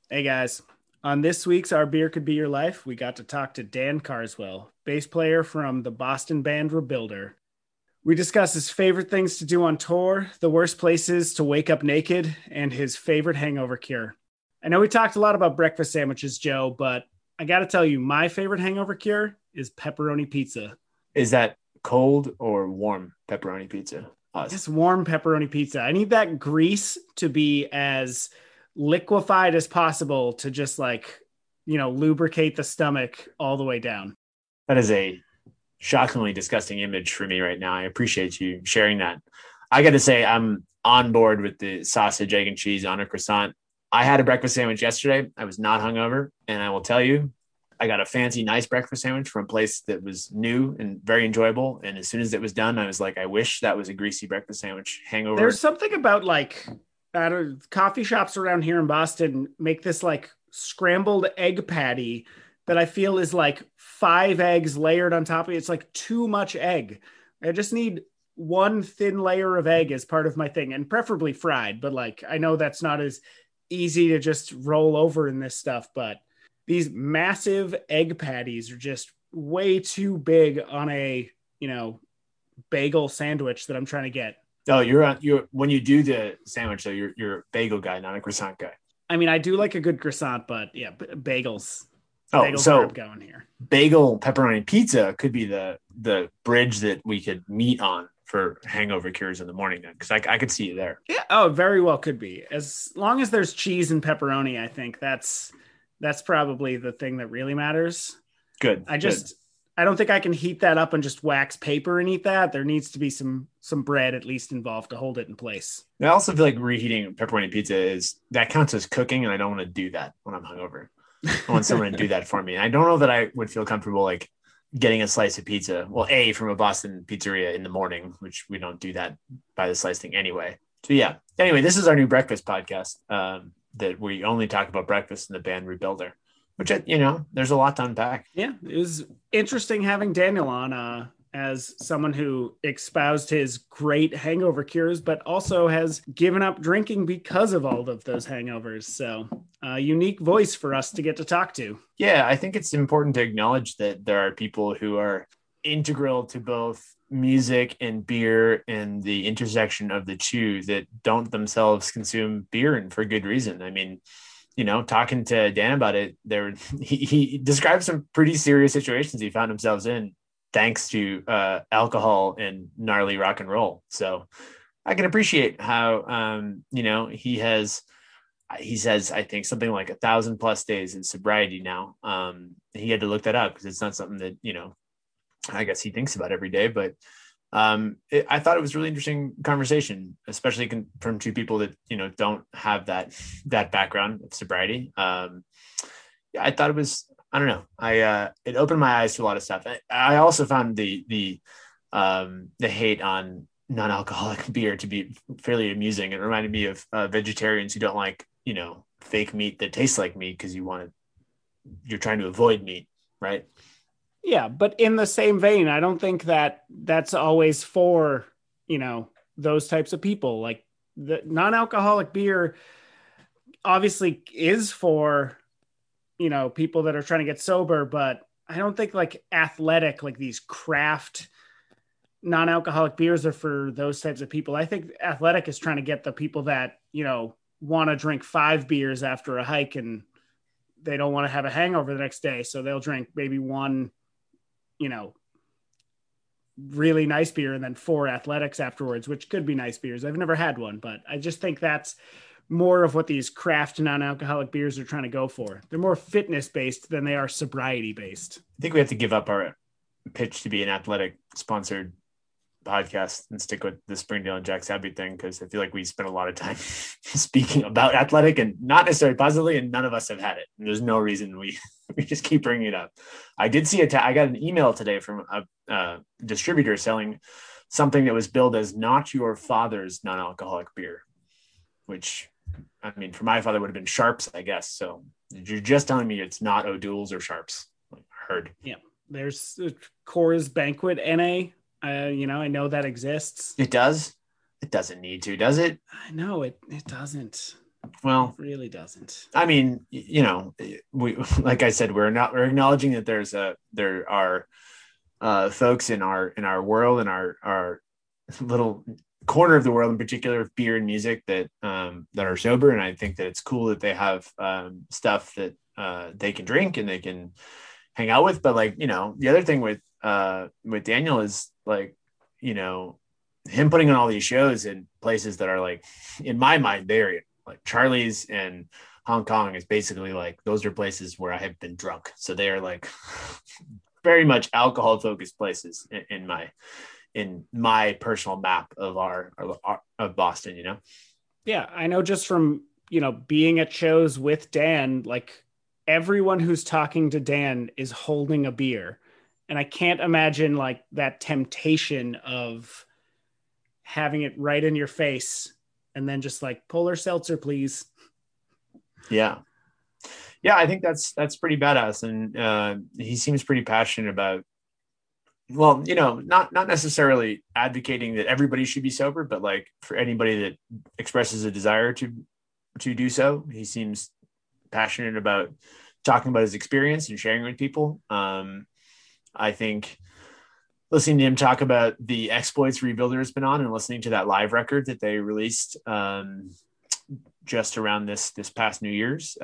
Hey guys, on this week's Our Beer Could Be Your Life, we got to talk to Dan Carswell, bass player from the Boston band Rebuilder. We discussed his favorite things to do on tour, the worst places to wake up naked, and his favorite hangover cure. I know we talked a lot about breakfast sandwiches, Joe, but I got to tell you, my favorite hangover cure is pepperoni pizza. Is that cold or warm pepperoni pizza? Us. Just warm pepperoni pizza. I need that grease to be as liquefied as possible to just lubricate the stomach all the way down. That is a shockingly disgusting image for me right now. I appreciate you sharing that. I got to say, I'm on board with the sausage, egg, and cheese on a croissant. I had a breakfast sandwich yesterday. I was not hungover. And I will tell you, I got a fancy, nice breakfast sandwich from a place that was new and very enjoyable. And as soon as it was done, I was like, I wish that was a greasy breakfast sandwich. There's Hangover. something about coffee shops around here in Boston make this like scrambled egg patty that I feel is like five eggs layered on top of it. It's like too much egg. I just need one thin layer of egg as part of my thing and preferably fried. But like, I know that's not as easy to just roll over in this stuff, but these massive egg patties are just way too big on a, bagel sandwich that I'm trying to get. Oh, you're when you do the sandwich though, you're a bagel guy, not a croissant guy. I mean, I do like a good croissant, but yeah, bagels. Oh, Bagels where I'm so going here. bagel pepperoni pizza could be the bridge that we could meet on for hangover cures in the morning then, because I could see you there. Yeah. Oh, very well could be. As long as there's cheese and pepperoni, I think that's probably the thing that really matters. Good, I good. just I don't think I can heat that up and just wax paper and eat that. There needs to be some bread at least involved to hold it in place. I also feel like reheating pepperoni pizza is that counts as cooking, and I don't want to do that when I'm hungover. I want someone to do that for me. I don't know that I would feel comfortable like getting a slice of pizza. Well, from a Boston pizzeria in the morning, which we don't do that by the slice thing anyway. So yeah. Anyway, this is our new breakfast podcast that we only talk about breakfast in the band Rebuilder, which there's a lot to unpack. Yeah, it was interesting having Daniel on as someone who espoused his great hangover cures, but also has given up drinking because of all of those hangovers. So, a unique voice for us to get to talk to. Yeah, I think it's important to acknowledge that there are people who are integral to both music and beer and the intersection of the two that don't themselves consume beer and for good reason. I mean, talking to Dan about it, he described some pretty serious situations he found himself in thanks to alcohol and gnarly rock and roll. So I can appreciate how he says I think something like 1,000+ days in sobriety now. He had to look that up because it's not something that I guess he thinks about every day, but I thought it was a really interesting conversation, especially from two people that don't have that background of sobriety. Yeah, I thought it was, I don't know, it opened my eyes to a lot of stuff. I also found the hate on non-alcoholic beer to be fairly amusing. It reminded me of vegetarians who don't like fake meat that tastes like meat because you're trying to avoid meat, right? Yeah, but in the same vein, I don't think that that's always for, those types of people. Like the non-alcoholic beer obviously is for, people that are trying to get sober, but I don't think like athletic, like these craft non-alcoholic beers are for those types of people. I think athletic is trying to get the people that, want to drink 5 beers after a hike and they don't want to have a hangover the next day. So they'll drink maybe one, you know, really nice beer and then 4 athletics afterwards, which could be nice beers. I've never had one, but I just think that's more of what these craft non-alcoholic beers are trying to go for. They're more fitness based than they are sobriety based. I think we have to give up our pitch to be an athletic sponsored podcast and stick with the Springdale and Jack Sabby thing, because I feel like we spent a lot of time speaking about athletic and not necessarily positively, and none of us have had it. And there's no reason we just keep bringing it up. I did see I got an email today from a distributor selling something that was billed as not your father's non-alcoholic beer, which, I mean, for my father would have been Sharps, I guess. So you're just telling me it's not O'Doul's or Sharps. Heard. Yeah. There's Coors Banquet NA. I know that exists. It does. It doesn't need to, does it? I know it doesn't. Well, it really doesn't. I mean, you know, we like I said, we're acknowledging that there are folks in our world, in our little corner of the world, in particular of beer and music, that are sober, and I think that it's cool that they have stuff that they can drink and they can hang out with. But like, you know, the other thing with Daniel is like, you know, him putting on all these shows in places that are like, in my mind, they're like Charlie's and Hong Kong is basically like, those are places where I have been drunk. So they are like very much alcohol focused places in my personal map of our of Boston, you know? Yeah, I know just from, being at shows with Dan, like everyone who's talking to Dan is holding a beer. And I can't imagine like that temptation of having it right in your face and then just like polar seltzer, please. Yeah. Yeah, I think that's pretty badass. And he seems pretty passionate about, well, you know, not necessarily advocating that everybody should be sober, but like for anybody that expresses a desire to do so, he seems passionate about talking about his experience and sharing with people. I think listening to him talk about the exploits Rebuilder has been on, and listening to that live record that they released just around this past New Year's,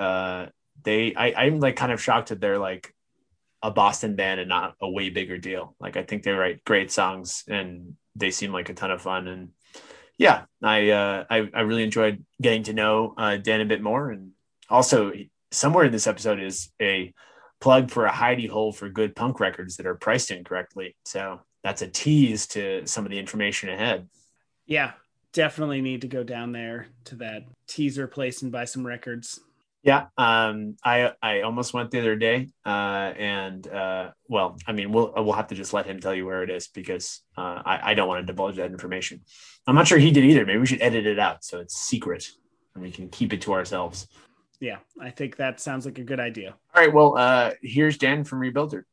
I'm like kind of shocked that they're like a Boston band and not a way bigger deal. Like I think they write great songs and they seem like a ton of fun. And yeah, I really enjoyed getting to know Dan a bit more. And also somewhere in this episode is a plug for a hidey hole for good punk records that are priced incorrectly. So that's a tease to some of the information ahead. Yeah, definitely need to go down there to that teaser place and buy some records. Yeah, I almost went the other day, and well, I mean, we'll have to just let him tell you where it is because I don't want to divulge that information. I'm not sure he did either. Maybe we should edit it out so it's secret and we can keep it to ourselves. Yeah, I think that sounds like a good idea. All right, well, here's Dan from Rebuilder.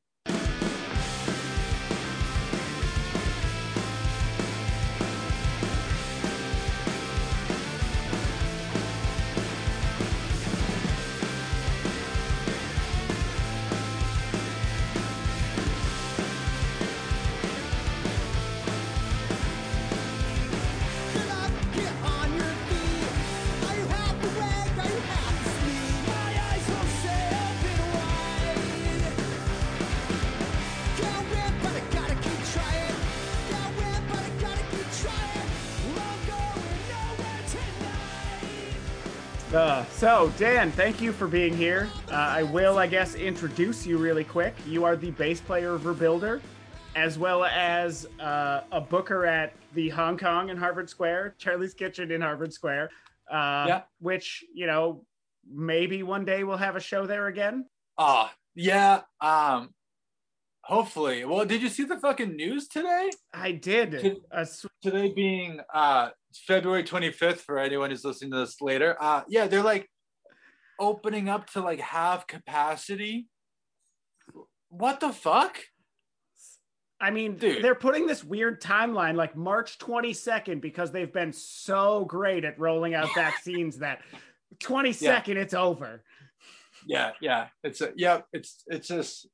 So, Dan, thank you for being here. I will, I guess, introduce you really quick. You are the bass player of Rebuilder, as well as a booker at the Hong Kong in Harvard Square, Charlie's Kitchen in Harvard Square, which, maybe one day we'll have a show there again. Yeah. Hopefully. Well, did you see the fucking news today? I did. Today being February 25th for anyone who's listening to this later. Yeah, they're like opening up to like half capacity. What the fuck? I mean, dude, they're putting this weird timeline like March 22nd because they've been so great at rolling out vaccines that 22nd it's over. Yeah. It's just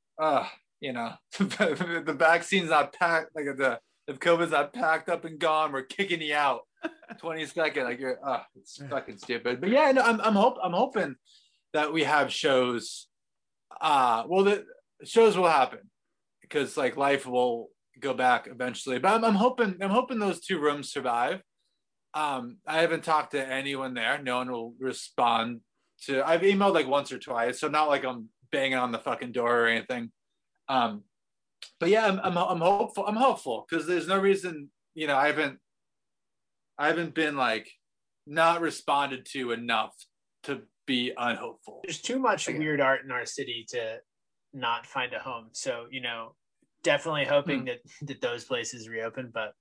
the vaccine's not packed, like if COVID's not packed up and gone, we're kicking you out. 22nd, like it's fucking stupid. But yeah, no, I'm hoping that we have shows. The shows will happen because like life will go back eventually. But I'm hoping those two rooms survive. I haven't talked to anyone there. No one will respond to. I've emailed like once or twice, so not like I'm banging on the fucking door or anything. But yeah, I'm hopeful. I'm hopeful because there's no reason, I haven't been like not responded to enough to be unhopeful. There's too much weird art in our city to not find a home. So, definitely hoping that those places reopen, but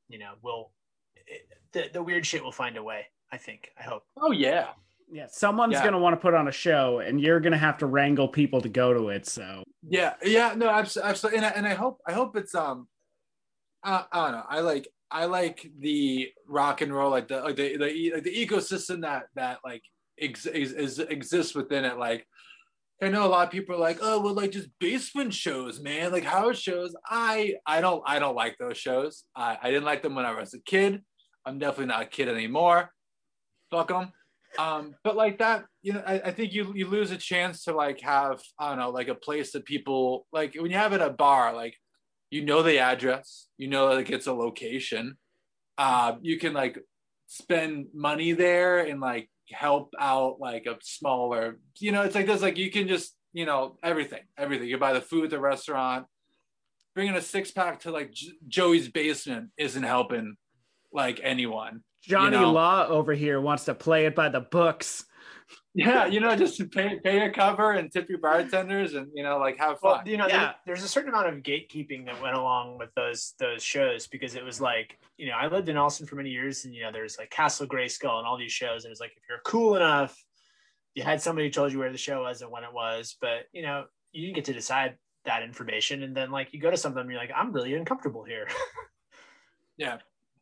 the weird shit will find a way. I hope. Oh yeah. Yeah, someone's going to want to put on a show and you're going to have to wrangle people to go to it. So yeah, no, absolutely. And I hope it's, I don't know. I like the rock and roll, like the ecosystem that like exists within it. Like, I know a lot of people are like, oh, well, like just basement shows, man, like house shows. I don't like those shows. I didn't like them when I was a kid. I'm definitely not a kid anymore. Fuck them. But like that, I think you lose a chance to like have, I don't know, like a place that people like when you have it at a bar, like the address, like it's a location. You can like spend money there and like help out like a smaller, it's like this, like you can just, everything. You buy the food at the restaurant. Bringing a 6-pack to like Joey's basement isn't helping like anyone. Johnny Law over here wants to play it by the books. Yeah, just pay a cover and tip your bartenders and like have fun. Well, there's a certain amount of gatekeeping that went along with those shows, because it was like, I lived in Austin for many years, and there's like Castle Grayskull and all these shows, and it's like if you're cool enough, you had somebody who told you where the show was and when it was, but you didn't get to decide that information, and then like you go to something and you're like, I'm really uncomfortable here. Yeah.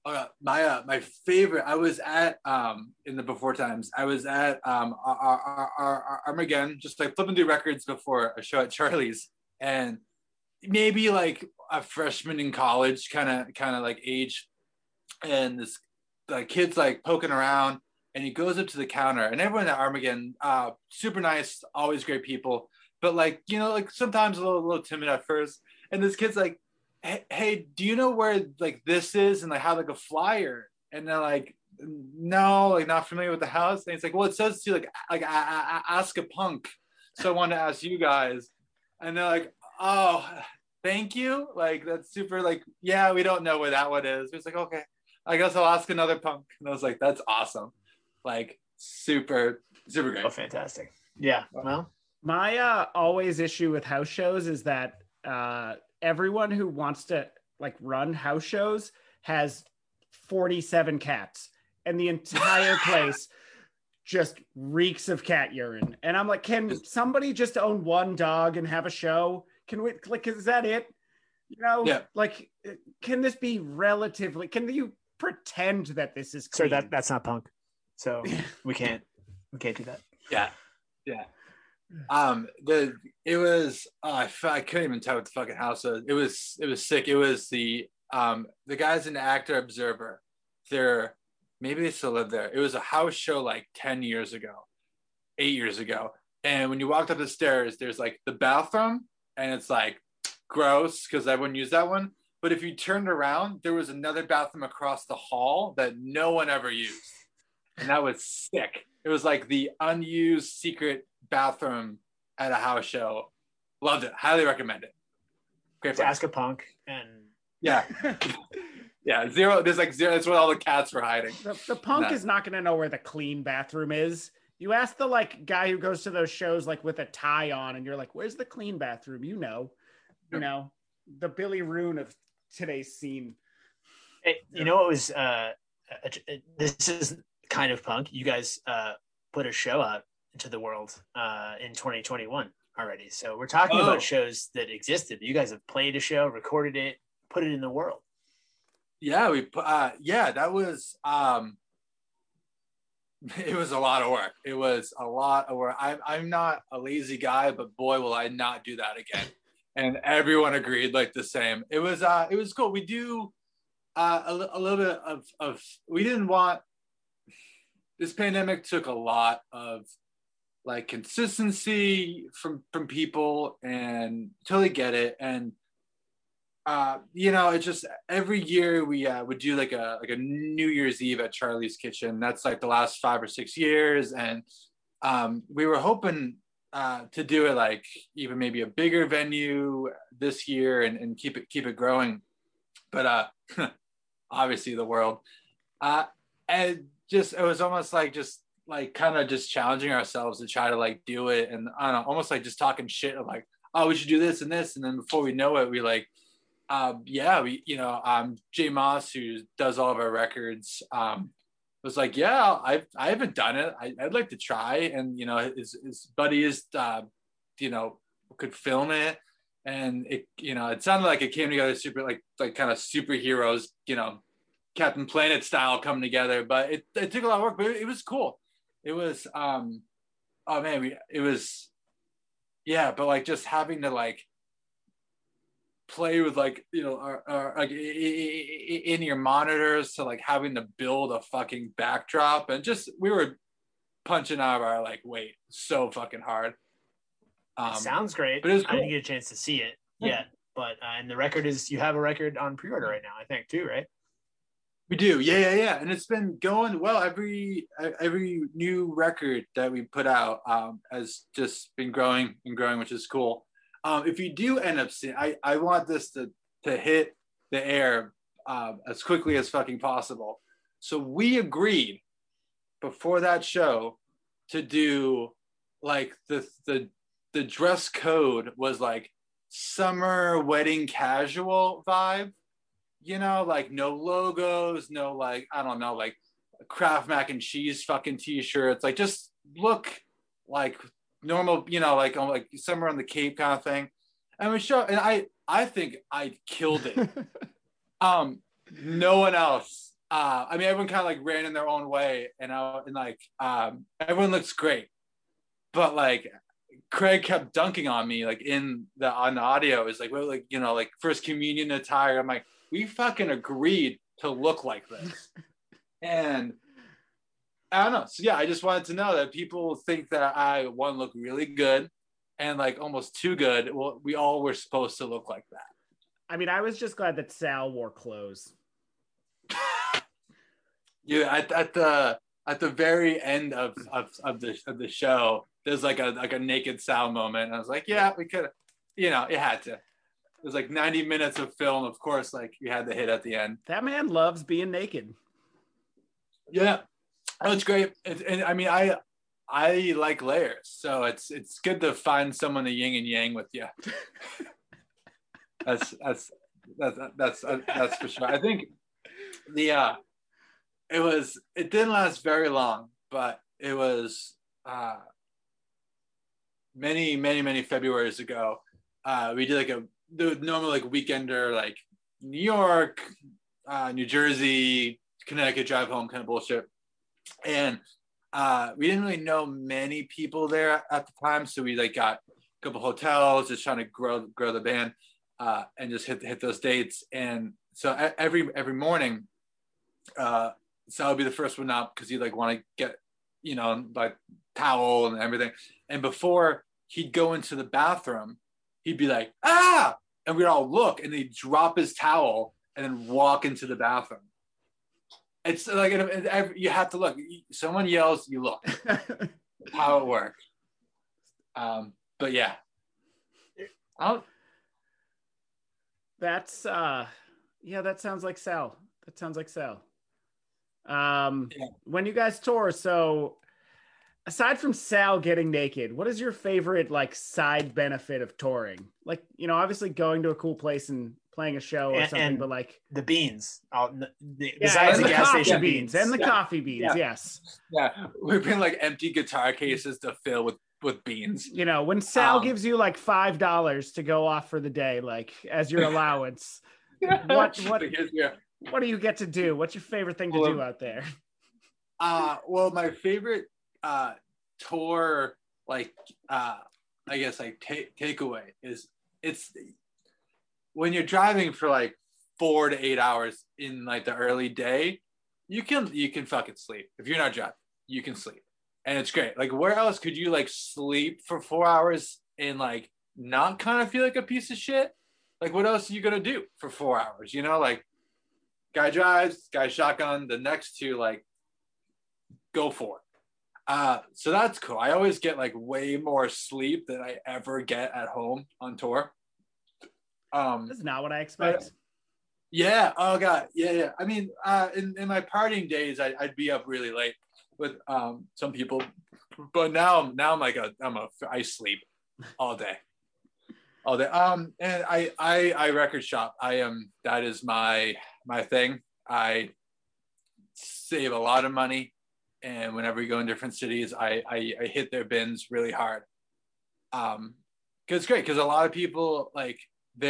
My favorite, I was at in the before times, I was at Armageddon, just like flipping through records before a show at Charlie's, and maybe like a freshman in college kind of like age, and this kid's like poking around, and he goes up to the counter, and everyone at Armageddon, super nice, always great people, but like like sometimes a little timid at first, and this kid's like, hey, do you know where like this is, and like have like a flyer, and they're like, no, like not familiar with the house, and it's like, well, it says to like ask a punk, so I wanted to ask you guys, and they're like, oh, thank you, like that's super, like, yeah, we don't know where that one is. It's like, okay, I guess I'll ask another punk, and I was like, that's awesome, like super great. Oh, fantastic. Yeah. Well, my always issue with house shows is that everyone who wants to like run house shows has 47 cats, and the entire place just reeks of cat urine. And I'm like, can somebody just own one dog and have a show? Can we, like, is that it? Yeah. Like, can this be relatively, can you pretend that this is clean? Sir, that's not punk. So we can't do that. Yeah. It was I couldn't even tell what the fucking house was. It was sick. It was the guys in the Actor Observer. Maybe they still live there. It was a house show like 8 years ago. And when you walked up the stairs, there's like the bathroom, and it's like gross because everyone used that one. But if you turned around, there was another bathroom across the hall that no one ever used. And that was sick. It was like the unused secret bathroom at a house show. Loved it. Highly recommend it. Great to ask a punk. And yeah. Yeah, zero. There's like zero. That's where all the cats were hiding. The punk is not going to know where the clean bathroom is. You ask the like guy who goes to those shows like with a tie on, and you're like, "Where's the clean bathroom?" You know, the Billy Roon of today's scene. Hey, you know what was? This is kind of punk. You guys put a show out into the world in 2021 already. So we're talking about shows that existed. You guys have played a show, recorded it, put it in the world. Yeah, that was it was a lot of work. It was a lot of work. I'm not a lazy guy, but boy, will I not do that again. And everyone agreed like the same. It was cool. We do a little bit of we didn't want, this pandemic took a lot of like consistency from people, and totally get it. And it's just every year we would do like a New Year's Eve at Charlie's Kitchen. That's like the last 5 or 6 years, and we were hoping to do it like even maybe a bigger venue this year and keep it growing. But obviously the world, and just it was almost like just like kind of just challenging ourselves to try to like do it, and I don't know, almost like just talking shit of like, oh, we should do this and this, and then before we know it, we like. Jay Moss, who does all of our records, was like, yeah, I haven't done it. I'd like to try. And, his buddies, could film it. And it sounded like it came together super, like kind of superheroes, Captain Planet style coming together, but it took a lot of work, but it was cool. it was oh man, it was, yeah, but like just having to like play with like, you know, like in your monitors, to like having to build a fucking backdrop, and just we were punching out of our like weight so fucking hard. Sounds great, but it was cool. I didn't get a chance to see it yet, but and the record is, you have a record on pre-order right now, I think, too, right? We do, yeah, and it's been going well. Every new record that we put out has just been growing and growing, which is cool. If you do end up seeing, I want this to hit the air as quickly as fucking possible. So we agreed before that show to do like the dress code was like summer wedding casual vibe, you know, like no logos, no like, I don't know, like Kraft mac and cheese fucking t-shirts, like just look like normal, you know, like on like somewhere on the Cape kind of thing. And we show, and I think I killed it. No one else. I mean, everyone kind of like ran in their own way, and like everyone looks great, but like Craig kept dunking on me like on the audio. Is like, well, like, you know, like first communion attire. I'm like, we fucking agreed to look like this, and I don't know. So yeah, I just wanted to know that people think that I look really good, and like almost too good. Well, we all were supposed to look like that. I mean, I was just glad that Sal wore clothes. Yeah, at the very end of the show, there's like a naked Sal moment, and I was like, yeah, we could, you know, it had to. It was like 90 minutes of film, of course, like you had the hit at the end. That man loves being naked. Yeah, oh, it's great. And I mean, I like layers, so it's good to find someone to yin and yang with you. That's for sure. I think it didn't last very long, but it was many Februarys ago. We did like the normal like weekender, like New York, New Jersey, Connecticut drive home kind of bullshit. And we didn't really know many people there at the time, so we like got a couple hotels, just trying to grow the band, and just hit those dates. And so every morning, Sal would be the first one up because he'd like want to get, you know, like towel and everything. And before he'd go into the bathroom, he'd be like, ah, and we'd all look, and he'd drop his towel and then walk into the bathroom. It's like, you have to look. Someone yells, you look. That's how it works. But yeah. That's yeah, that sounds like Sal. When you guys tour, so aside from Sal getting naked, what is your favorite like side benefit of touring? Like, you know, obviously going to a cool place and playing a show or something, but like the beans, besides the gas station beans and the coffee beans. Yes. Yeah. We bring like empty guitar cases to fill with beans. You know, when Sal gives you like $5 to go off for the day, like as your allowance, what do you get to do? What's your favorite thing to do out there? Well, my favorite tour, like I guess like takeaway is, it's when you're driving for like 4 to 8 hours in like the early day, you can fucking sleep. If you're not driving, you can sleep, and it's great. Like, where else could you like sleep for 4 hours and like not kind of feel like a piece of shit? Like, what else are you gonna do for 4 hours? You know, like, guy drives, guy shotgun, the next two like go for it. So that's cool. I always get like way more sleep than I ever get at home on tour. That's not what I expect. Yeah. Oh god. Yeah. I mean, in my partying days, I'd be up really late with some people, but now I'm like I sleep all day. And I record shop. That is my thing. I save a lot of money, and whenever we go in different cities, I hit their bins really hard. Cause it's great, because a lot of people like,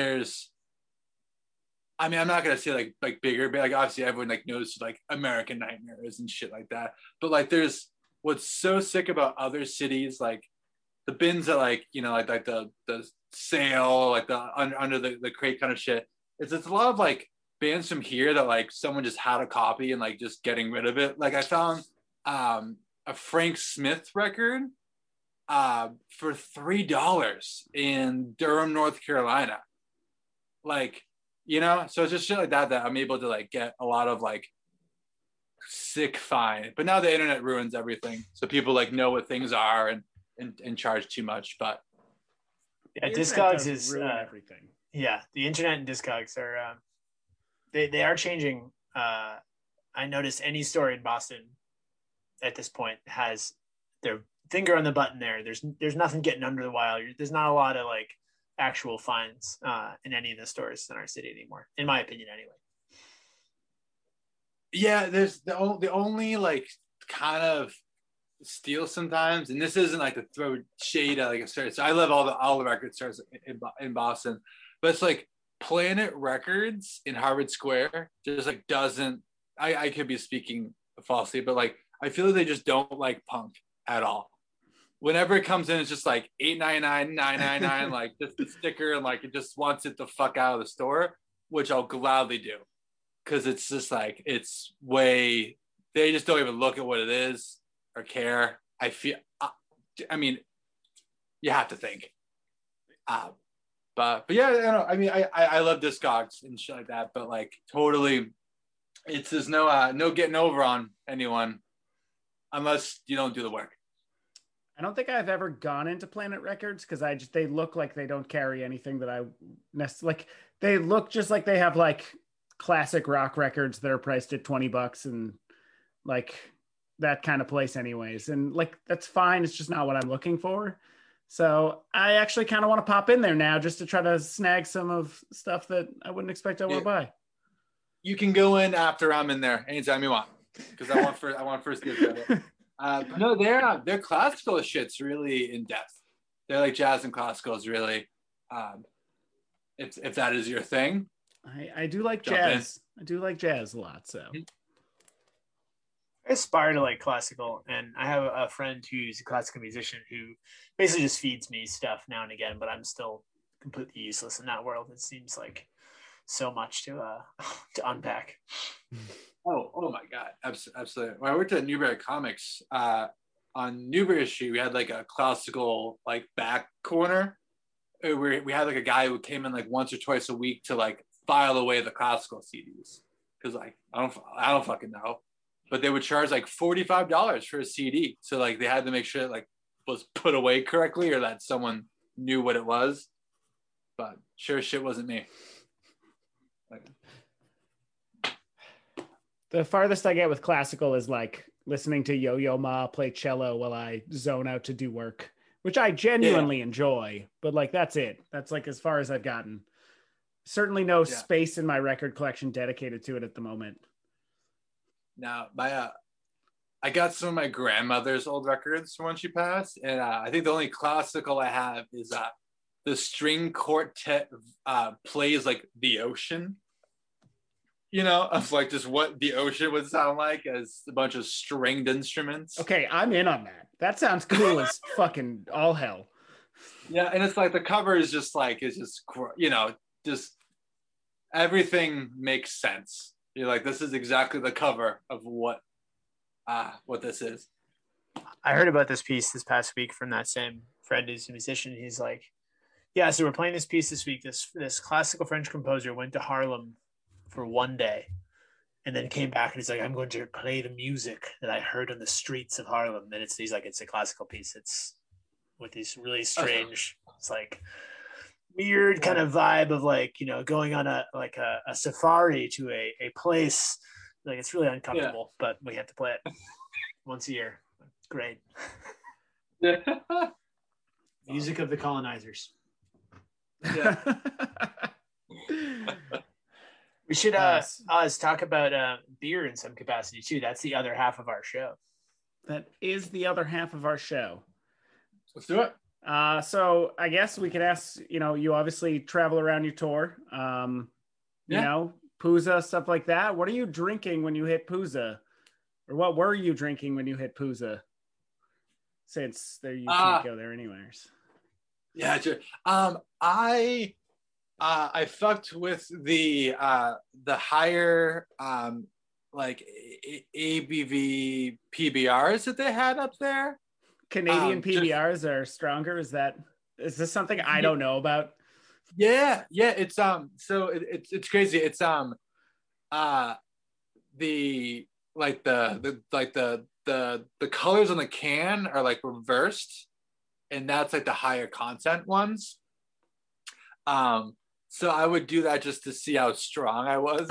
I mean, I'm not gonna say like bigger, but like obviously everyone like knows like American Nightmares and shit like that. But like there's what's so sick about other cities, like the bins that like, you know, like the sale, like the under the crate kind of shit, is it's a lot of like bands from here that like someone just had a copy and like just getting rid of it. Like I found a Frank Smith record for $3 in Durham, North Carolina. Like, you know, so it's just shit like that I'm able to like get a lot of like sick find. But now the internet ruins everything, so people like know what things are and charge too much. But yeah, Discogs is ruin everything. Yeah, the internet and Discogs are they are changing. I noticed any store in Boston at this point has their finger on the button there. There's nothing getting under the wire. There's not a lot of like actual finds in any of the stores in our city anymore, in my opinion, anyway. Yeah, there's the only like kind of steal sometimes, and this isn't like to throw shade at like a store. So I love all the record stores in Boston, but it's like Planet Records in Harvard Square just like doesn't. I could be speaking falsely, but like I feel like they just don't like punk at all. Whenever it comes in, it's just like $8.99, $9.99, like just the sticker, and like it just wants it the fuck out of the store, which I'll gladly do, because it's just like it's way. They just don't even look at what it is or care. I feel. I mean, you have to think. But yeah, I don't know. I mean, I love Discogs and shit like that, but like totally, it's there's no getting over on anyone unless you don't do the work. I don't think I've ever gone into Planet Records because they look like they don't carry anything that I necessarily like. They look just like they have like classic rock records that are priced at $20 and like that kind of place anyways. And like, that's fine. It's just not what I'm looking for. So I actually kind of want to pop in there now just to try to snag some of stuff that I wouldn't expect I want to buy. You can go in after I'm in there anytime you want, because I want first dibs at it. No, their classical shit's really in depth. They're like jazz and classical is really, if that is your thing. I do like jazz. I do like jazz a lot. So I aspire to like classical, and I have a friend who's a classical musician who basically just feeds me stuff now and again, but I'm still completely useless in that world. It seems like so much to unpack. Oh my God. Absolutely. When I worked at Newberry Comics, on Newberry Street, we had like a classical like back corner where we had like a guy who came in like once or twice a week to like file away the classical CDs. Cause like, I don't fucking know, but they would charge like $45 for a CD. So like they had to make sure it like was put away correctly or that someone knew what it was, but sure shit wasn't me. Like, the farthest I get with classical is like listening to Yo-Yo Ma play cello while I zone out to do work, which I genuinely enjoy, but like, that's it. That's like as far as I've gotten. Certainly no space in my record collection dedicated to it at the moment. Now, I got some of my grandmother's old records from when she passed, and I think the only classical I have is the string quartet plays like the ocean. You know, of like just what the ocean would sound like as a bunch of stringed instruments. Okay, I'm in on that. That sounds cool as fucking all hell. Yeah, and it's like the cover is just like, it's just, you know, just everything makes sense. You're like, this is exactly the cover of what this is. I heard about this piece this past week from that same friend who's a musician. He's like, yeah, so we're playing this piece this week. This classical French composer went to Harlem for one day and then came back and he's like, I'm going to play the music that I heard on the streets of Harlem. And he's like, it's a classical piece. It's with these really strange, it's like weird kind of vibe of like, you know, going on a safari to a place. Like, it's really uncomfortable, but we have to play it once a year. Great. Music of the colonizers. Yeah. We should Oz talk about beer in some capacity too. That's the other half of our show. That is the other half of our show. Let's do it. So I guess we could ask, you know, you obviously travel around your tour, you know, Pooza, stuff like that. What are you drinking when you hit Pooza? Or what were you drinking when you hit Pooza? since there you can't go there anyways. Yeah, true. I fucked with the higher like ABV PBRs that they had up there. Canadian PBRs are stronger. Is this something I don't know about? Yeah, it's so it's crazy. It's the like the colors on the can are like reversed, and that's like the higher content ones. So I would do that just to see how strong I was.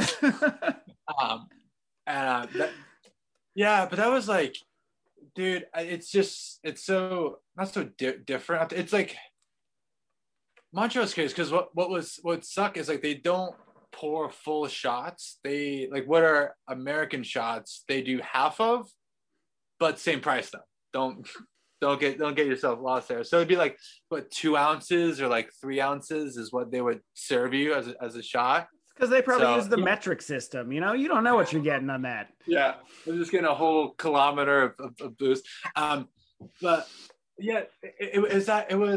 Yeah, but that was like, dude, it's so not so different. It's like Montreal's crazy because what suck is like they don't pour full shots. They like what are American shots they do half of, but same price though. Don't get yourself lost there. So it'd be like what 2 ounces or like 3 ounces is what they would serve you as a shot. Because they probably use the metric system. You don't know what you're getting on that. Yeah, I'm just getting a whole kilometer of booze. But yeah, it was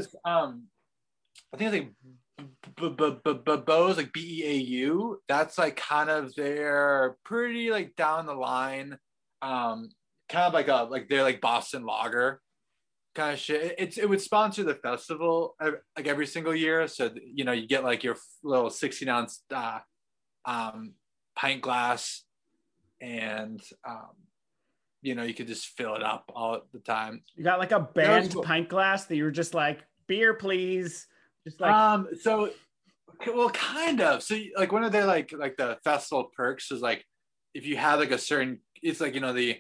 I think like Bose, like BEAU. That's like kind of their pretty like down the line, kind of like they're like Boston Lager kind of shit. It would sponsor the festival like every single year, so you get like your little 16-ounce pint glass, and you could just fill it up all the time. You got like a band pint glass that you were just like, beer please, just like so well kind of. So like one of their like the festival perks is like if you have like a certain, it's like the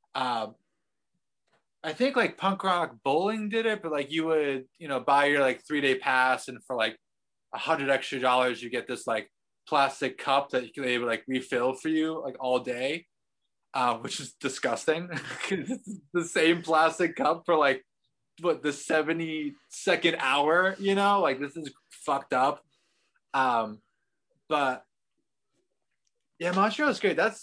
I think like Punk Rock Bowling did it, but like you would buy your like 3-day pass, and for like $100 extra you get this like plastic cup that they would like refill for you like all day, which is disgusting. It's the same plastic cup for like what the 72nd hour, like this is fucked up. But yeah, Montreal is great. That's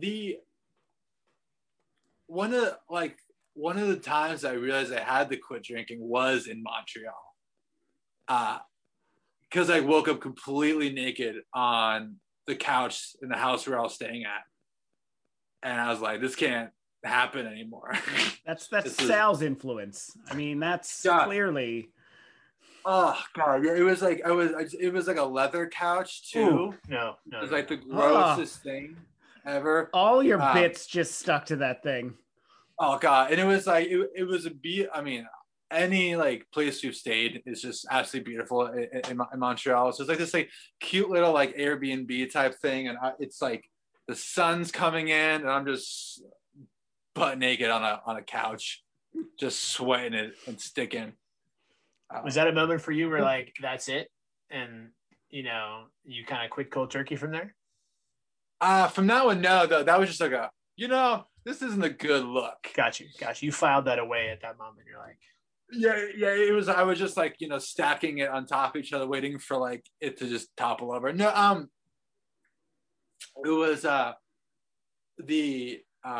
one of the times I realized I had to quit drinking was in Montreal. Because I woke up completely naked on the couch in the house where I was staying at. And I was like, this can't happen anymore. That's Sal's influence. I mean, that's clearly. Oh God. Yeah, it was like it was like a leather couch too. Ooh, no. It was like the grossest thing ever. All your bits just stuck to that thing. Oh God. And it was like it was I mean, any like place you've stayed is just absolutely beautiful in Montreal. So it's like this like cute little like Airbnb type thing, and it's like the sun's coming in, and I'm just butt naked on a couch, just sweating it and sticking. Was that a moment for you where like that's it, and you kind of quit cold turkey from there? From that one, no. Though that was just like this isn't a good look. Got you. You filed that away at that moment. You're like. Yeah, it was. I was just like stacking it on top of each other, waiting for like it to just topple over. No, it was the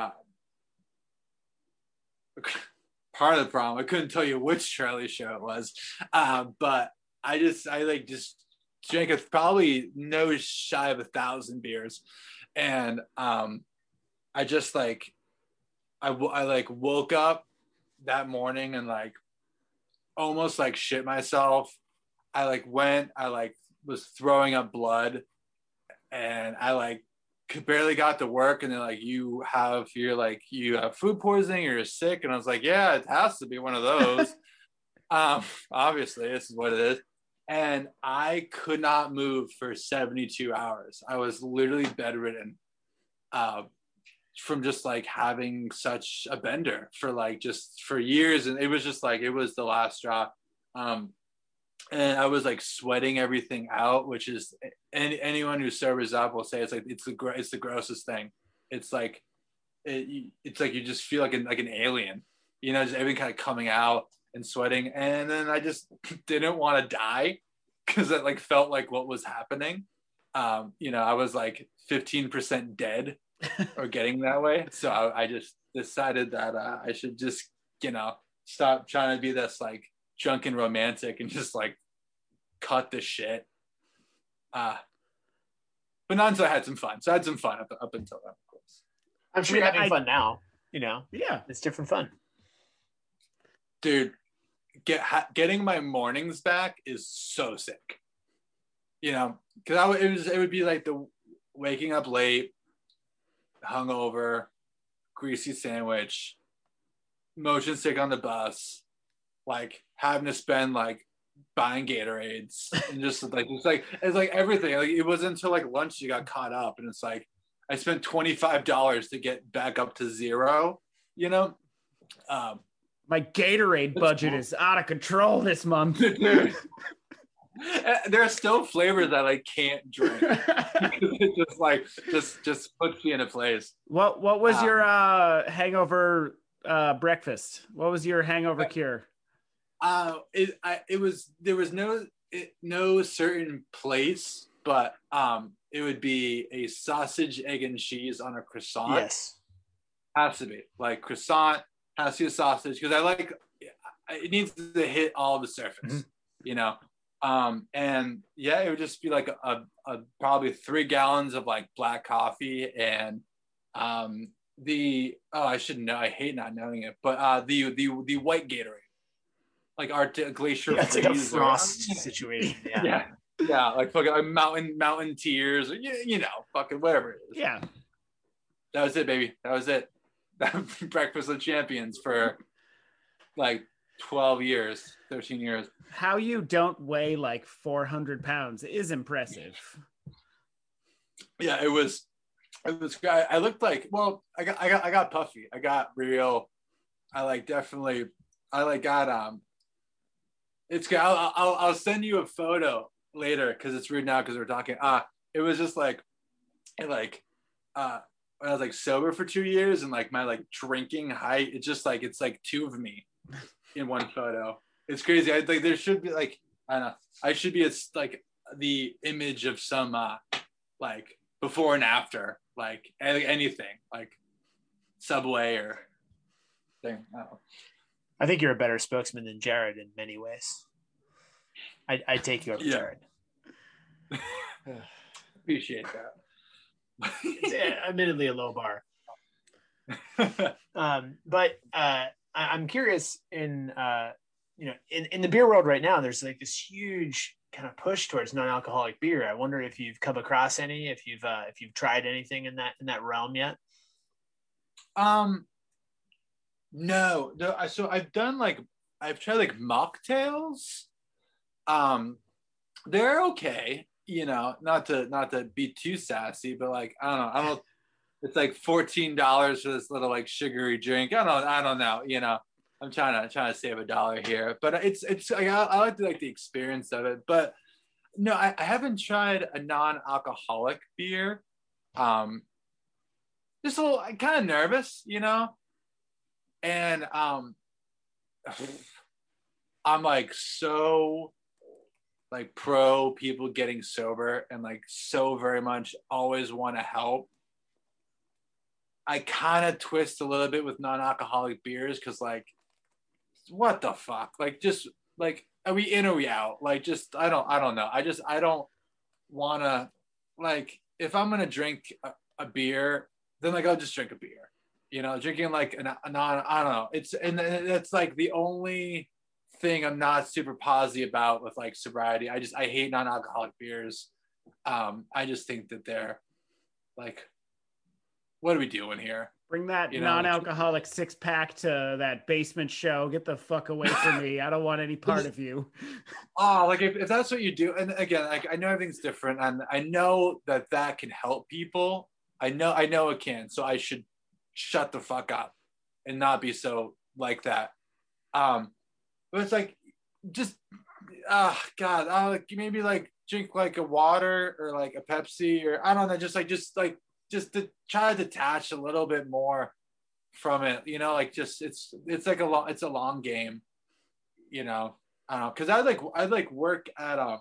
part of the problem. I couldn't tell you which Charlie show it was, but I just drank probably no shy of 1,000 beers, and I just like I like woke up that morning and like almost like shit myself. I like was throwing up blood, and I like barely got to work, and they're like, you have food poisoning or you're sick, and I was like, yeah, it has to be one of those. Obviously this is what it is. And I could not move for 72 hours. I was literally bedridden from just like having such a bender for years, and it was just like it was the last straw. And I was like sweating everything out, which is anyone who sobers up will say it's the grossest thing. It's like it's like you just feel like an alien, just everything kind of coming out and sweating. And then I just didn't want to die because it like felt like what was happening. I was like 15% dead or getting that way. So I just decided that I should just, stop trying to be this like drunken romantic and just like cut the shit. But not until I had some fun. So I had some fun up until that, of course. I'm sure you're having fun now. Yeah, it's different fun. Dude, getting my mornings back is so sick. Because it would be like the waking up late, hungover, greasy sandwich, motion sick on the bus, like having to spend like buying Gatorades and just like it's like everything. Like it wasn't until like lunch you got caught up, and it's like I spent $25 to get back up to zero. My Gatorade budget is out of control this month. There are still flavors that I can't drink. It just puts me in a place. What was your hangover breakfast? What was your hangover cure? There was no certain place, but it would be a sausage, egg, and cheese on a croissant. Yes, has to be like croissant, has to be a sausage because I like it needs to hit all the surface, and yeah, it would just be like a probably 3 gallons of like black coffee and I should know, I hate not knowing it, but the white Gatorade, like Arctic glacier. Yeah, it's like a frost situation. Yeah, like fucking mountain tears, or fucking whatever it is. Yeah, that was it, baby. That was it. Breakfast of Champions for like 12 years, 13 years. How you don't weigh like 400 pounds is impressive. Yeah, it was. I looked like, well, I got puffy. I got real. It's good. I'll send you a photo later because it's rude now because we're talking. It was just like, when I was like sober for 2 years and like my like drinking height, it's just like it's like 2 of me in one photo. It's crazy. I like there should be like, I don't know. I should be like the image of some like before and after, like anything, like Subway or thing. I don't know. I think you're a better spokesman than Jared in many ways. I take you over Jared. Appreciate that. It's admittedly a low bar. But I'm curious in the beer world right now, there's like this huge kind of push towards non-alcoholic beer. I wonder if you've come across any, if you've tried anything in that realm yet. No. So I've tried like mocktails. They're okay, not to be too sassy, but like I don't. It's like $14 for this little like sugary drink. I don't know. I'm trying to save $1 here, but it's I like the experience of it. But no, I haven't tried a non-alcoholic beer. Just a little, I'm kind of nervous, and I'm like so like pro people getting sober and like so very much always want to help. I kind of twist a little bit with non-alcoholic beers because like what the fuck, like just like are we in or we out, like just I don't know, I don't want to, like if I'm gonna drink a beer then like I'll just drink a beer, drinking like a non, I don't know, it's like the only thing I'm not super positive about with like sobriety. I hate non-alcoholic beers. I just think that they're like, what are we doing here? Bring that non-alcoholic 6-pack to that basement show. Get the fuck away from me. I don't want any part of you. Oh, like if that's what you do, and again, like I know everything's different, and I know that can help people. I know it can. So I should shut the fuck up and not be so like that. But it's like just God, I'll like maybe like drink like a water or like a Pepsi or I don't know, just to try to detach a little bit more from it, like just it's like it's a long game, I don't know, because I work at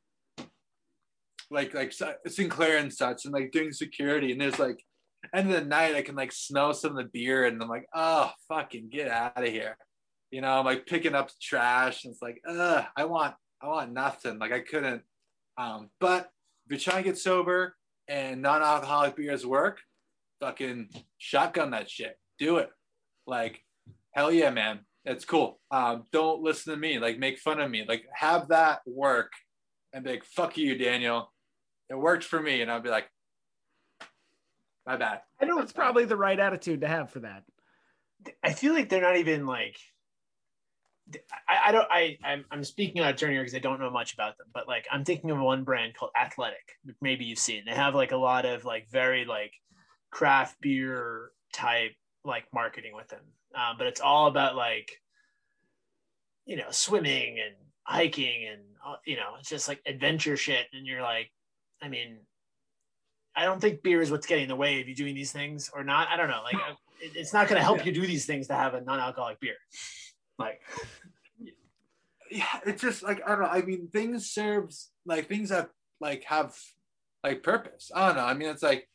like Sinclair and such, and like doing security, and there's like end of the night I can like smell some of the beer and I'm like, oh fucking get out of here, I'm like picking up trash, and it's like, I want nothing. Like I couldn't. But if you're trying to get sober and non-alcoholic beers work, fucking shotgun that shit. Do it. Like, hell yeah, man. It's cool. Don't listen to me. Like, make fun of me. Like, have that work and be like, fuck you, Daniel. It worked for me. And I'll be like, my bad. I know it's probably the right attitude to have for that. I feel like they're not even like, I'm speaking out of turn here because I don't know much about them, but like I'm thinking of one brand called Athletic. Maybe you've seen. They have like a lot of like very like craft beer type like marketing with them, but it's all about like swimming and hiking and it's just like adventure shit. And you're like, I mean, I don't think beer is what's getting in the way of you doing these things or not. I don't know. Like it's not going to help you do these things to have a non-alcoholic beer. Like, yeah, it's just like, I don't know. I mean, things that like have like purpose. I don't know. I mean,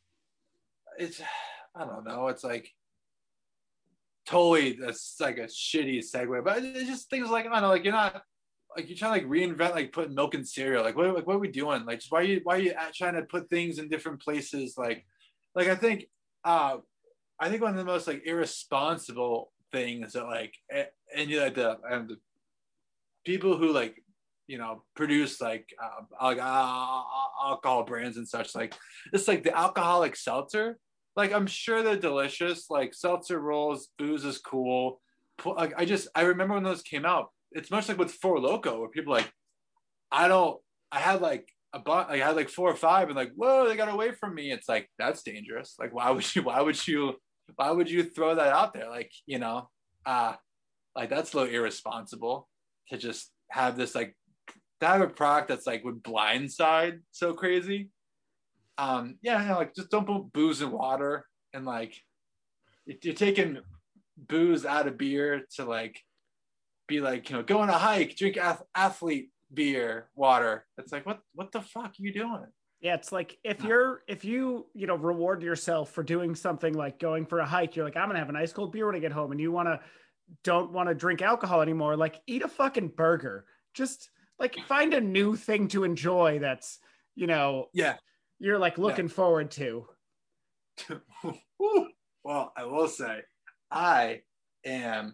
I don't know. It's like totally, that's like a shitty segue, but it's just things like, I don't know, like you're not, like you're trying to like reinvent, like putting milk in cereal. Like, what are we doing? Like, just why are you trying to put things in different places? Like I think one of the most like irresponsible things that like, and you like the people who like, produce like alcohol brands and such, like it's like the alcoholic seltzer. Like I'm sure they're delicious. Like seltzer rolls, booze is cool. Like I remember when those came out. It's much like with Four Loko, where people like, I had like I had like 4 or 5, and like, whoa, they got away from me. It's like, that's dangerous. Like, why would you throw that out there? Like, like that's a little irresponsible to just have this like, to have a product that's like would blindside so crazy. Like just don't put booze in water, and like you're taking booze out of beer to like be like, go on a hike, drink athlete beer, water. It's like, what the fuck are you doing? Yeah, it's like if you reward yourself for doing something like going for a hike, you're like, I'm gonna have an ice cold beer when I get home, and you don't want to drink alcohol anymore. Like, eat a fucking burger. Just like find a new thing to enjoy that's you're like looking forward to. Well, I will say, I am,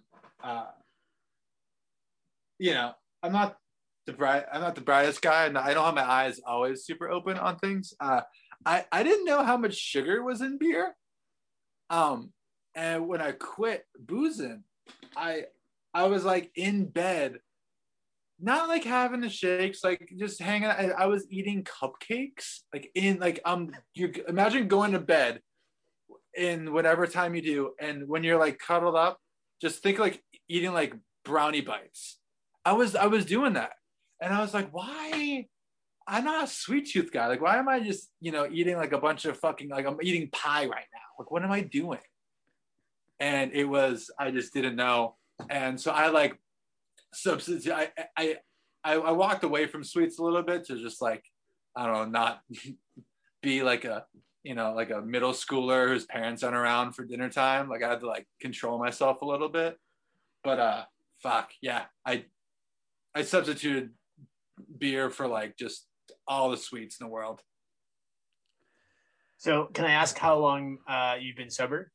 I'm not the brightest guy, and I don't have my eyes always super open on things. I didn't know how much sugar was in beer. And when I quit boozing, I was like in bed, not like having the shakes, like just hanging out. I was eating cupcakes, like you imagine going to bed in whatever time you do, and when you're like cuddled up, just think like eating like brownie bites. I was doing that, and I was like, why? I'm not a sweet tooth guy. Like, why am I just eating like a bunch of fucking, like I'm eating pie right now? Like, what am I doing? And I just didn't know, and so I like substitute. I walked away from sweets a little bit to just like, I don't know, not be like a like a middle schooler whose parents aren't around for dinner time. Like I had to like control myself a little bit. But fuck yeah, I substituted beer for like just all the sweets in the world. So can I ask how long you've been sober?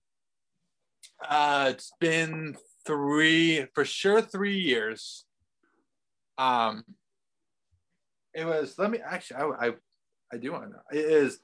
It's been 3 years. It was, let me actually, I do want to know. It is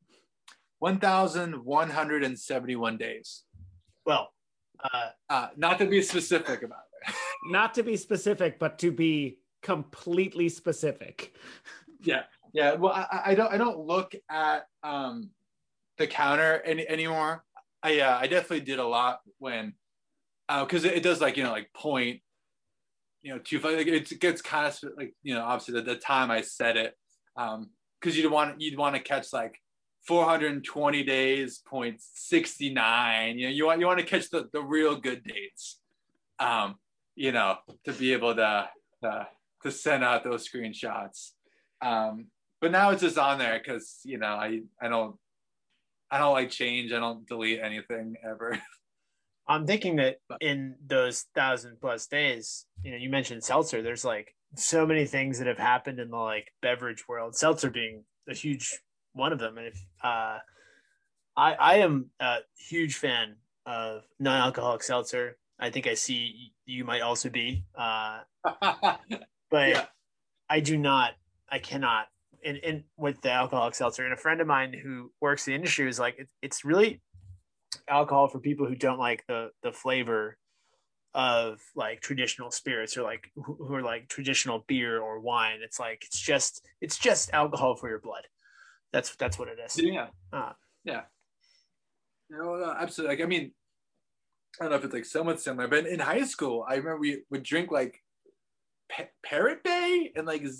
1,171 days. Well, not to be specific about it. Not to be specific, but to be completely specific. Yeah. Well, I don't look at the counter anymore. I definitely did a lot when, because it does like like point 25. Like it gets kind of like obviously the time I set it, because you'd want to catch like 420 days, 0.69. You want to catch the real good dates, to be able to send out those screenshots. But now it's just on there because I don't like change. I don't delete anything ever. I'm thinking that in those 1,000+ days, you mentioned seltzer. There's like so many things that have happened in the like beverage world. Seltzer being a huge one of them. And if I am a huge fan of non-alcoholic seltzer. I think I see you might also be, but Yeah. I do not. I cannot. And with the alcoholic seltzer, and a friend of mine who works in the industry was like, it's really alcohol for people who don't like the flavor of like traditional spirits or like who are like traditional beer or wine. It's like it's just alcohol for your blood. That's what it is. Yeah. Yeah. No, absolutely. Like, I mean, I don't know if it's like somewhat similar, but in high school, I remember we would drink like Parrot Bay and like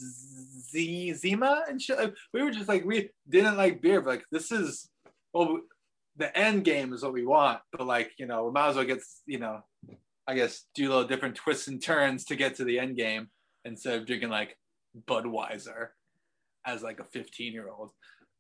Zima and shit. Like, we were just like, we didn't like beer, but like, this is, well, the end game is what we want. But like, we might as well get, I guess, do a little different twists and turns to get to the end game instead of drinking like Budweiser as like a 15-year-old.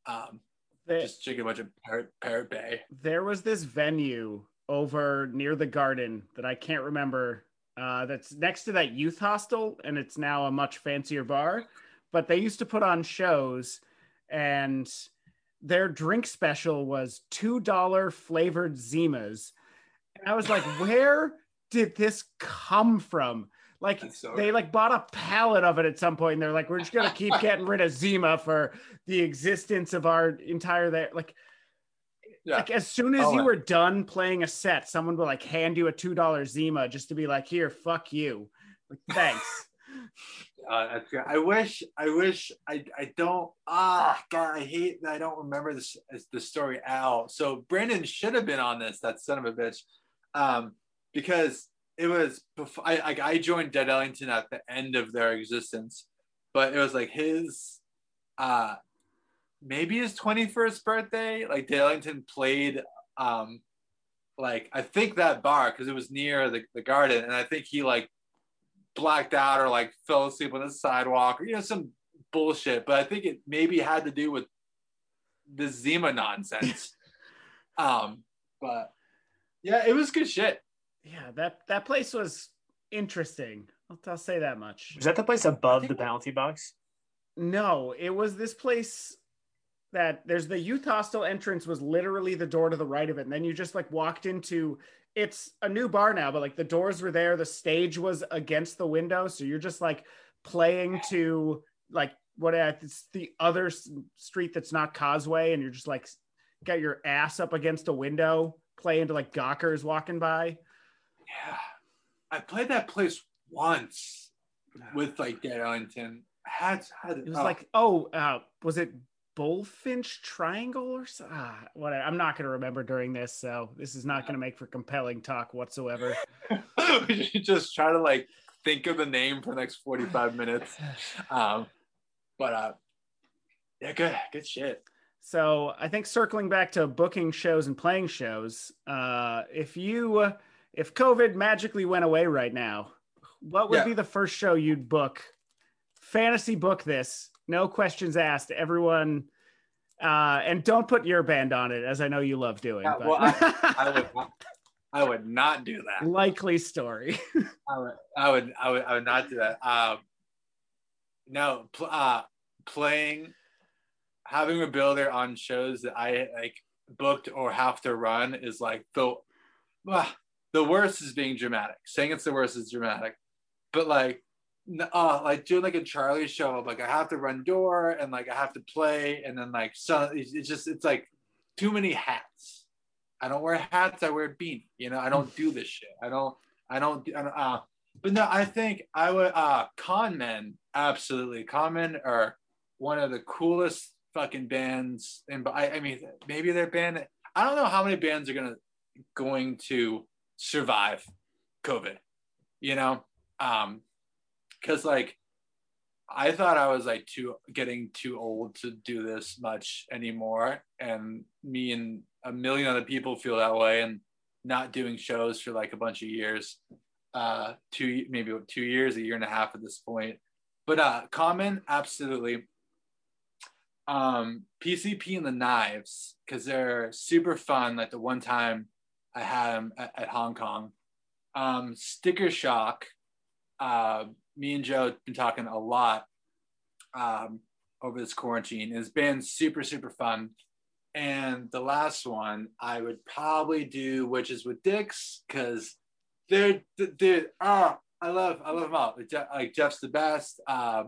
Just drinking a bunch of Parrot Bay. There was this venue over near the Garden that I can't remember. That's next to that youth hostel, and it's now a much fancier bar. But they used to put on shows, and their drink special was $2 flavored Zimas. And I was like, where did this come from? Like, they like bought a pallet of it at some point, and they're like, we're just gonna keep getting rid of Zima for the existence of our entire there. Like, as soon as you were done playing a set, someone would like hand you a $2 Zima just to be like, here, fuck you. Like, thanks. That's good. I wish I don't, God, I hate that I don't remember this as the story out. So Brandon should have been on this, that son of a bitch. Because it was before I joined Dead Ellington at the end of their existence, but it was like his, maybe his 21st birthday. Like Dead Ellington played, like I think that bar because it was near the Garden, and I think he like blacked out or like fell asleep on the sidewalk or some bullshit. But I think it maybe had to do with the Zima nonsense. But yeah, it was good shit. Yeah, that place was interesting. I'll say that much. Was that the place above the penalty box? No, it was this place that there's the youth hostel entrance was literally the door to the right of it. And then you just like walked into, it's a new bar now, but like the doors were there. The stage was against the window. So you're just like playing to like it's the other street that's not Causeway. And you're just like got your ass up against a window playing to like gawkers walking by. Yeah, I played that place once with like Dead Ellington. It was like, was it Bullfinch Triangle or so? Whatever. I'm not going to remember during this, so this is not going to make for compelling talk whatsoever. We should just try to like think of the name for the next 45 minutes. But yeah, good shit. So I think circling back to booking shows and playing shows, if COVID magically went away right now, what would be the first show you'd book? Fantasy book this. No questions asked. Everyone, and don't put your band on it, as I know you love doing. Yeah, well, I would not do that. Likely story. I would not do that. No, playing, having a builder on shows that I like booked or have to run is like the worst is being dramatic. Saying it's the worst is dramatic, but like doing like a Charlie show of like I have to run door and like I have to play and then like it's like too many hats. I don't wear hats. I wear a beanie. I don't do this shit. I don't. But no, I think I would. Con Men, absolutely. Con Men are one of the coolest fucking bands, and I mean maybe their band. I don't know how many bands are going to survive COVID. Because like I thought I was like getting too old to do this much anymore, and me and a million other people feel that way, and not doing shows for like a bunch of years, 2 years, a year and a half at this point. But Common, absolutely. PCP and the Knives, because they're super fun. Like the one time I had him at Hong Kong. Sticker Shock. Me and Joe have been talking a lot over this quarantine. It's been super, super fun. And the last one, I would probably do Witches with Dicks because I love them all. Like Jeff's the best.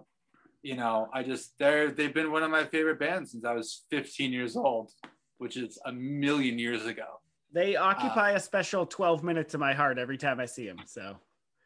They've been one of my favorite bands since I was 15 years old, which is a million years ago. They occupy a special 12 minutes in my heart every time I see them. So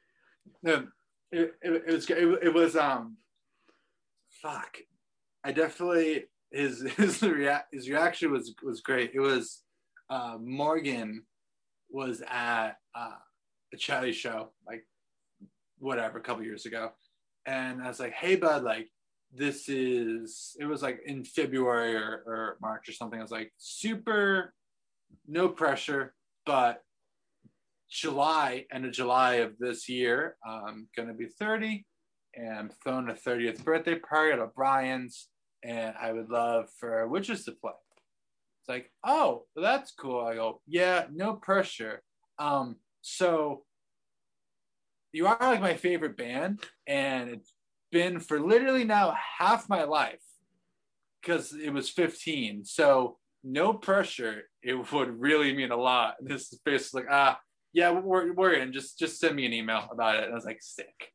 it was fuck. I definitely his reaction was great. It was Morgan was at a Chatty show like whatever a couple years ago, and I was like, hey bud, like it was like in February or March or something. I was like, super no pressure, but end of July of this year, I'm gonna be 30 and I'm throwing a 30th birthday party at O'Brien's, and I would love for Witches to play. It's like, oh, well, that's cool. I go, yeah, no pressure. So you are like my favorite band, and it's been for literally now half my life because it was 15. So no pressure. It would really mean a lot. This is basically like, yeah, we're in. Just send me an email about it. And I was like, sick.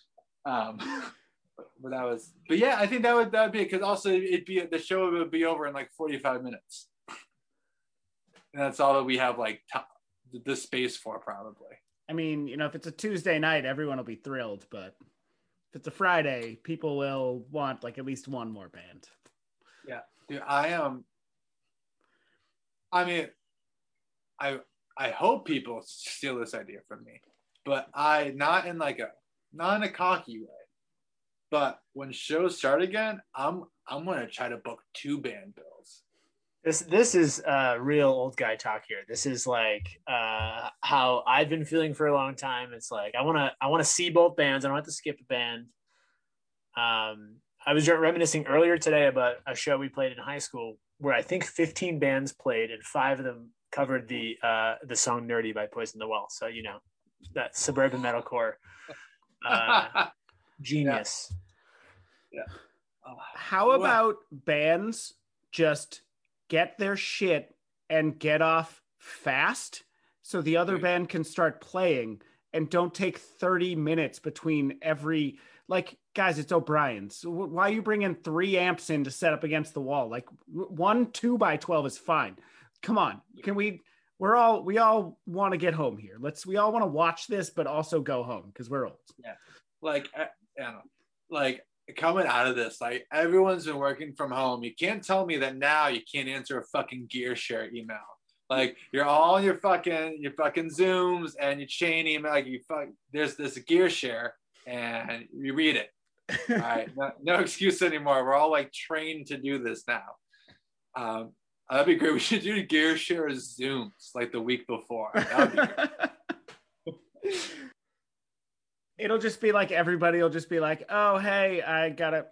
But yeah, I think that would be it, because also the show would be over in like 45 minutes. And that's all that we have like the space for, probably. I mean, if it's a Tuesday night, everyone will be thrilled, but if it's a Friday, people will want like at least one more band. Yeah, dude, I mean, I hope people steal this idea from me, but not in a cocky way. But when shows start again, I'm gonna try to book 2 band bills. This is real old guy talk here. This is like how I've been feeling for a long time. It's like I want to see both bands. I don't have to skip a band. I was reminiscing earlier today about a show we played in high school where I think 15 bands played and 5 of them covered the song "Nerdy" by Poison the Well. So that suburban metalcore genius. Yeah. How about bands just get their shit and get off fast so the other band can start playing and don't take 30 minutes between every, like, guys, it's O'Brien's. Why are you bringing 3 amps in to set up against the wall? Like 1 2x12 is fine. Come on. We all want to get home here. We all want to watch this, but also go home because we're old. Yeah. Like, I don't know. Like, coming out of this, like, everyone's been working from home. You can't tell me that now you can't answer a fucking Gearshare email. Like, you're all on your fucking Zooms and your chain email. Like, there's this Gearshare and you read it. All right, no excuse anymore. We're all like trained to do this now. That'd be great. We should do Gearshare Zooms like the week before. That'd be great. It'll just be like everybody will just be like, oh, hey, I gotta.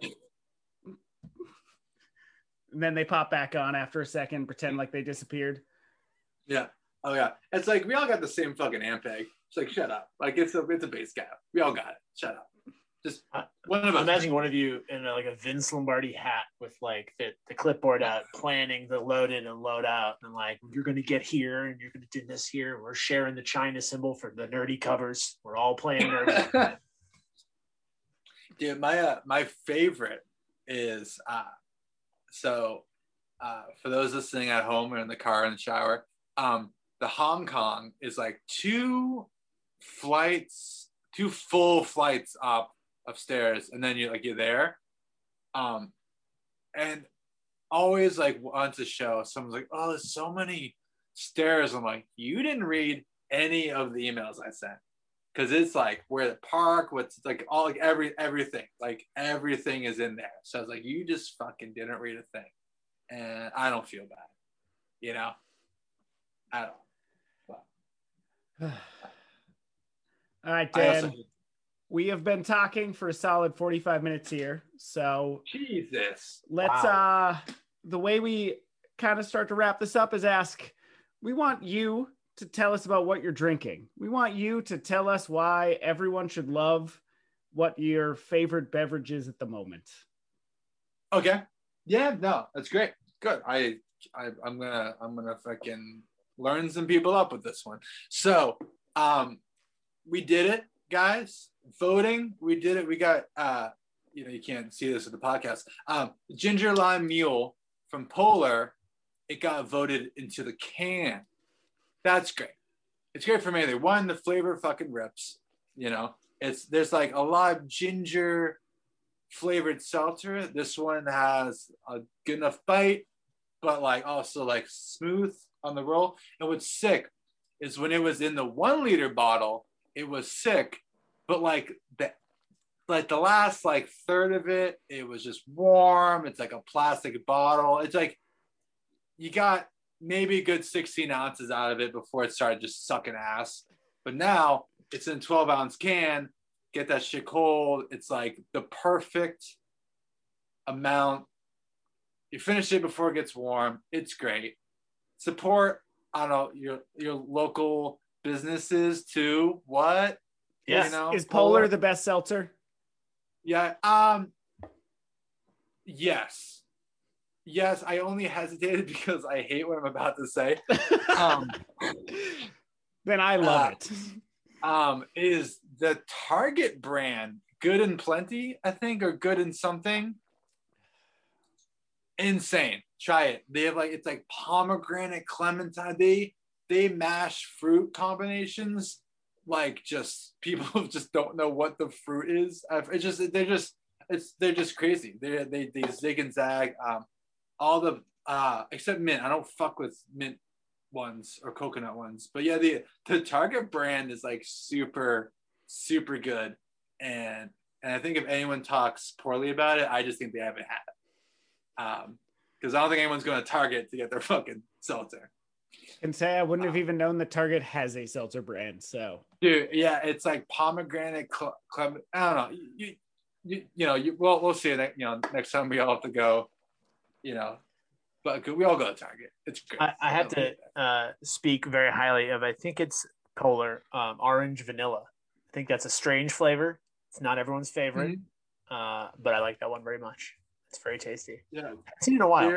And then they pop back on after a second, pretend like they disappeared. Yeah. Oh, yeah. It's like we all got the same fucking Ampeg. It's like, shut up. Like, it's a bass gap. We all got it. Shut up. Just one of us. Imagine one of you in like a Vince Lombardi hat with like the clipboard out, planning the load in and load out, and like, you're going to get here and you're going to do this here. We're sharing the China symbol for the nerdy covers. We're all playing nerdy. Dude, my favorite is for those listening at home or in the car in the shower, the Hong Kong is like 2 full flights up upstairs, and then you're there, and always like once a show someone's like, oh, there's so many stairs. I'm like, you didn't read any of the emails I sent, because it's like where the park, what's like all like everything, like everything is in there. So I was like, you just fucking didn't read a thing, and I don't feel bad, at all. All right, Dan. We have been talking for a solid 45 minutes here. So Jesus. Let's the way we kind of start to wrap this up is we want you to tell us about what you're drinking. We want you to tell us why everyone should love what your favorite beverage is at the moment. Okay. Yeah, no, that's great. Good. I'm gonna fucking learn some people up with this one. So we did it, guys. Voting, we did it. We got you can't see this with the podcast. Ginger lime mule from Polar, it got voted into the can. That's great. It's great for me. They won. The flavor fucking rips. There's like a lot of ginger flavored seltzer. This one has a good enough bite, but like also like smooth on the roll. And what's sick is when it was in the 1 liter bottle, it was sick, but like the last like third of it, it was just warm. It's like a plastic bottle. It's like you got maybe a good 16 ounces out of it before it started just sucking ass. But now it's in a 12-ounce can. Get that shit cold. It's like the perfect amount. You finish it before it gets warm. It's great. Support, I don't know, your local businesses too. What? Yes. Is Polar the best seltzer? Yeah. Yes. Yes, I only hesitated because I hate what I'm about to say. Then I love it. Is the Target brand Good and Plenty, I think, or Good and Something? Insane. Try it. They have it's like pomegranate, clementine. They mash fruit combinations like just people just don't know what the fruit is. They're just crazy. They zig and zag. All the except mint. I don't fuck with mint ones or coconut ones, but yeah, the Target brand is like super super good, and I think if anyone talks poorly about it, I just think they haven't had it. Because I don't think anyone's going to Target to get their fucking seltzer. And say I wouldn't have even known that Target has a seltzer brand. So, dude, yeah, it's like pomegranate. I don't know. We'll see it. Next time we all have to go. But we all go to Target. It's good. I have to speak very highly of. I think it's Polar orange vanilla. I think that's a strange flavor. It's not everyone's favorite, but I like that one very much. It's very tasty. Yeah, I've seen it in a while.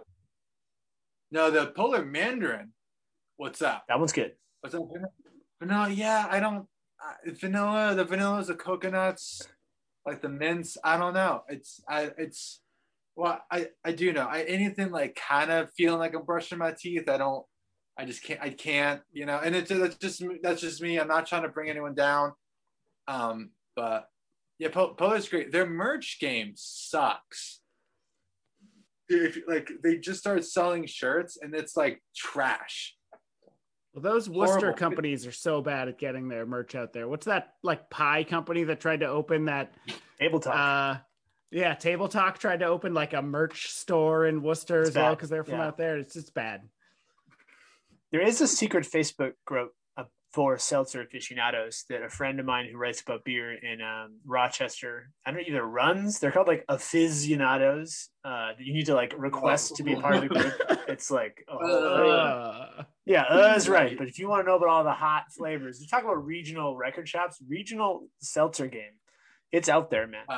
The Polar Mandarin. What's up? That one's good. What's up? Vanilla? Yeah, I don't. Vanilla. The vanillas, the coconuts, like the mints. I don't know. Well, I do know. Anything like kind of feeling like I'm brushing my teeth. I just can't. I can't. And that's just me. I'm not trying to bring anyone down. But yeah, Polar's great. Their merch game sucks. If they just started selling shirts and it's like trash. Well, those Worcester companies are so bad at getting their merch out there. What's that like pie company that tried to open that Table Talk? Yeah, Table Talk tried to open like a merch store in Worcester as well because they're from out there. It's just bad. There is a secret Facebook group for seltzer aficionados that a friend of mine who writes about beer in Rochester, I don't know, either runs. They're called like aficionados. You need to like request to be a part of the group. It's like, that's right. But if you want to know about all the hot flavors, you talk about regional record shops, regional seltzer game. It's out there, man.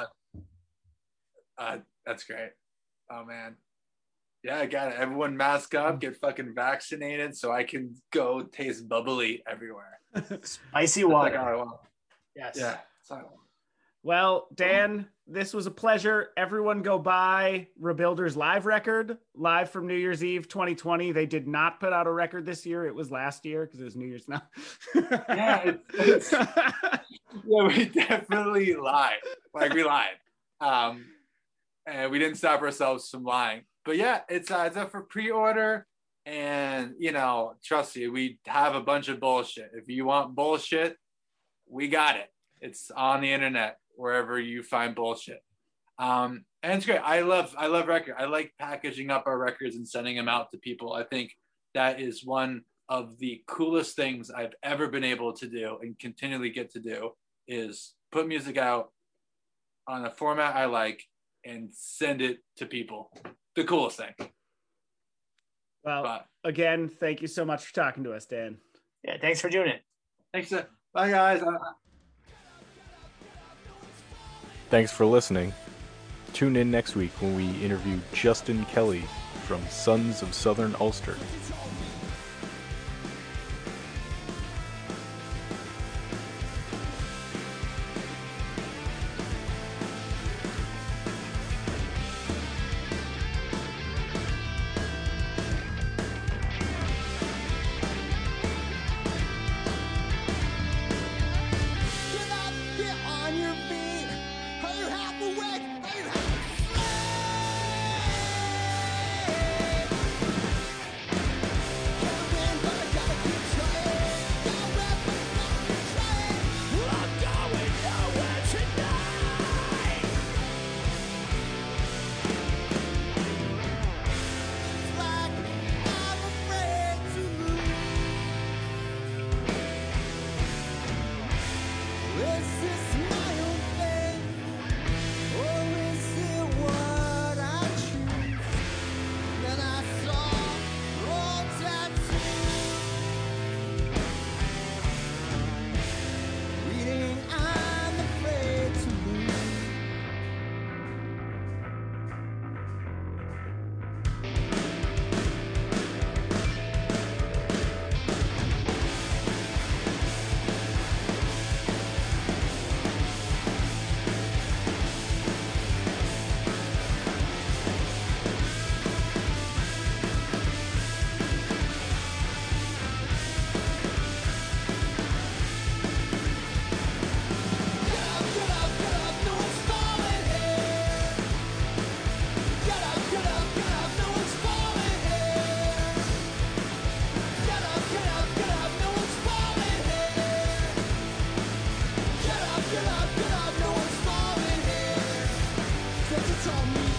That's great. Oh man. Yeah, I got it. Everyone mask up, get fucking vaccinated so I can go taste bubbly everywhere. Spicy water. Yes. Yeah. Well, Dan, this was a pleasure. Everyone go buy Rebuilder's live record, live from New Year's Eve 2020. They did not put out a record this year. It was last year because it was New Year's now. Yeah, we definitely lied. Like we lied. And we didn't stop ourselves from lying. But yeah, it's up for pre-order, and trust me, we have a bunch of bullshit. If you want bullshit, we got it. It's on the internet wherever you find bullshit. And it's great. I love record. I like packaging up our records and sending them out to people. I think that is one of the coolest things I've ever been able to do and continually get to do is put music out on a format I like and send it to people. The coolest thing. Well, again, thank you so much for talking to us, Dan. Yeah, thanks for doing it. Thanks. Bye, guys. Thanks for listening. Tune in next week when we interview Justin Kelly from Sons of Southern Ulster. Get up, no one's falling here. Set the